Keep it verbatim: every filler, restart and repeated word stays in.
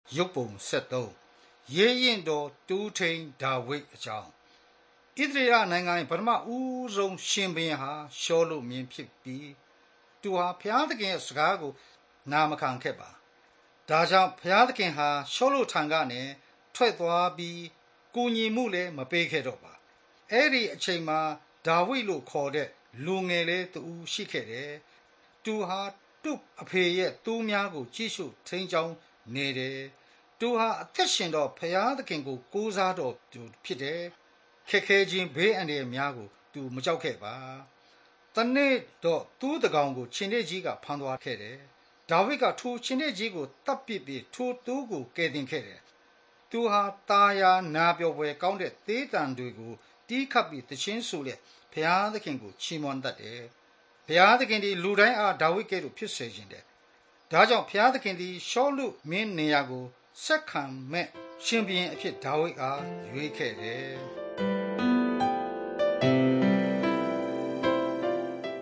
ရုပ်ပုံဆက်သုံးရဲရင်တော်တူးထိန်ဒါဝိဒ်အကြောင်းဣသရေလနိုင်ငံပထမဦးဆုံးရှင်ဘုရင်ဟာရှောလုမင်းဖြစ်ပြီးသူဟာဘုရားသခင်ရဲ့စကားကိုနာမခံခဲ့ပါဒါကြောင့်ဘုရားသခင်ဟာရှောလုထံကနေထွက်သွားပြီးကိုညီမှုလည်းမပေးခဲ့တော့ပါအဲ့ဒီအချိန်မှာဒါဝိဒ်လို့ခေါ်တဲ့လူငယ်လေးတူရှိခဲ့တယ်သူဟာသူ့အဖေရဲ့တူးများကိုကြည့်ရှုထိန်းချောင်းနေတယ်သူဟာအသက်ရှင်တော့ဘုရားသခင်ကိုကိုးစားတော်သူဖြစ်တယ်ခက်ခဲခြင်းဘေးအန္တရာယ်များကိုသူမကြောက်ခဲ့ပါတနေ့တော့သူ့တကောင်ကိုရှင်နေကြီးကဖမ်းသွားခဲ့တယ်ဒါဝိဒ်ကထိုရှင်နေကြီးကိုတပ်ပစ်ပြီးထိုသူ့ကိုကယ်တင်ခဲ့တယ်သူဟာတာယာနာပြောပွဲကောင်းတဲ့သေးတံတွေကိုတီးခတ်ပြီးတခြင်းဆိုလက်ဘုရားသခင်ကိုချီးမွမ်းတတ်တယ်ဘုရားသခင်ဒီလူတိုင်းအားဒါဝိဒ်ကဲ့သို့ဖြစ်စေခြင်းတယ်ဒါကြောင့်ဘုရားသခင်ဒီရှောလုမင်းနေရာကိုဆက်ခံမဲ့ရှင်ဘုရင်အဖြစ်ဒါဝိဒ်အားရွေးခဲ့တယ်